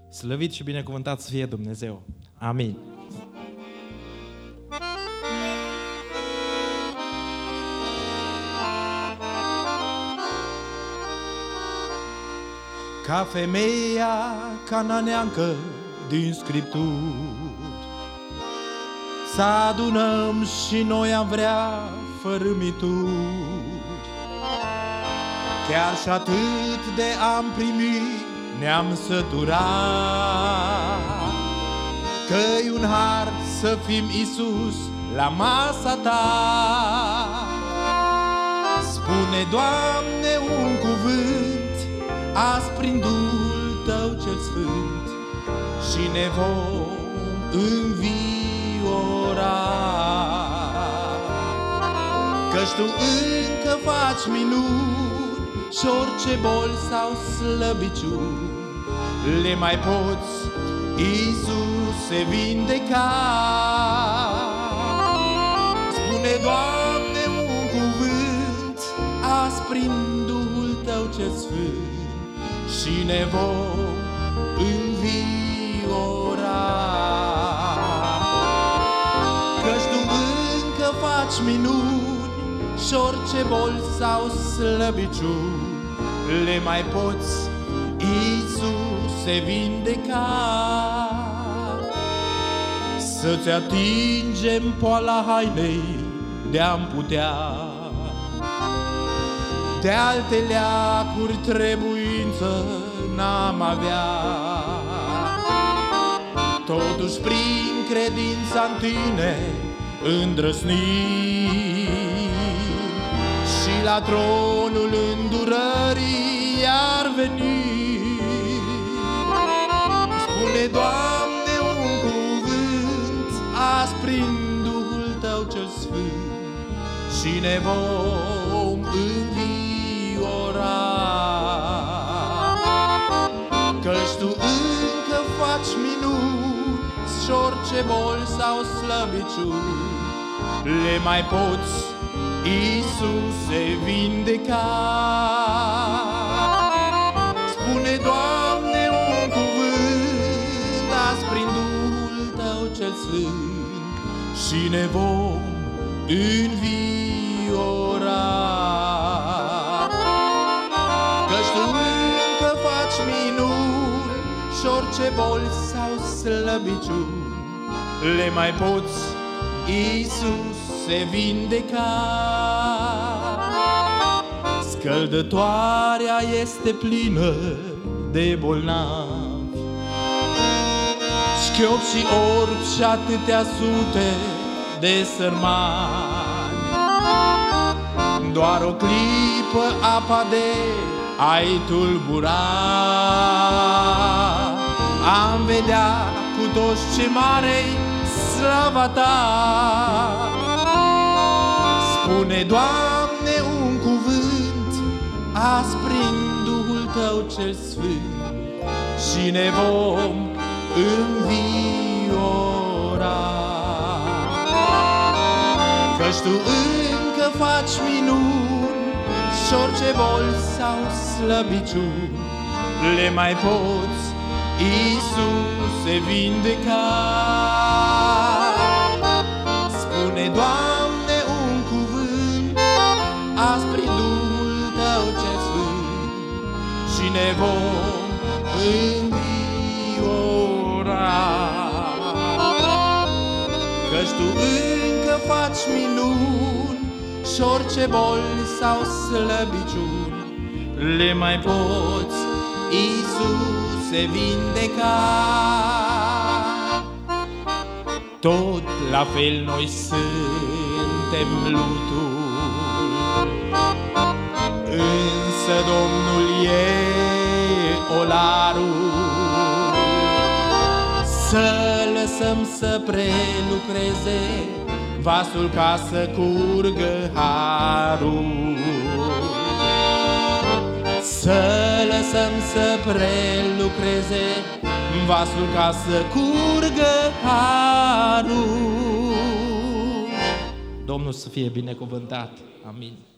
Slăvit și binecuvântat să fie Dumnezeu. Amin. Ca femeia cananeancă din Scripturi, să adunăm și noi am vrea fărâmituri. Chiar și atât de am primit ne-am săturat, că-i un har să fim Iisus la masa ta. Spune, Doamne, un cuvânt azi prin Duhul Tău cel Sfânt și ne vom înviora. Căci Tu încă faci minuni și orice boli sau slăbiciuni le mai poți, Iisuse, vindeca. Spune, Doamne, un cuvânt azi prin Duhul Tău cel Sfânt și ne vom înviora. Căci Tu încă faci minuni și orice boli sau slăbiciuni le mai poți, Iisuse, vindeca. Să-ți atingem poala hainei de-am putea, de alte leacuri trebuință n-am avea. Totuși prin credința-n Tine îndrăznim și la tronul îndurării iar venim. Spune, Doamne, un cuvânt azi prin Duhul Tău cel Sfânt și ne vom înviora. Căci Tu încă faci minuni și orice boli sau slăbiciuni le mai poți, Iisuse, vindeca. Spune, Doamne, un cuvânt azi prin Duhul Tău cel Sfânt și ne vom înviora. Căci Tu încă faci minuni și orice boli sau slăbiciuni le mai poți, Iisuse, vindeca. Scăldătoarea este plină de bolnavi, șchiopi și orbi și atâtea sute de sărmani. Doar o clipă apa de ai tulbura, am vedea cu toți ce mare-i slava Ta. Spune, Doamne, un cuvânt azi prin Duhul Tău cel Sfânt și ne vom înviora. Căci Tu încă faci minuni și orice boli sau slăbiciuni le mai poți, Iisuse, vindeca. Spune, Doamne, un cuvânt azi prin Duhul Tău cel Sfânt și ne vom înviora. Căci Tu încă faci minuni și orice boli sau slăbiciuni le mai poți, Iisuse, vindeca. Tot la fel noi suntem lutul, însă Domnul e olarul. Să lăsăm să prelucreze vasul ca să curgă harul. Să lăsăm să prelucreze vasul ca să curgă harul. Domnul să fie binecuvântat. Amin.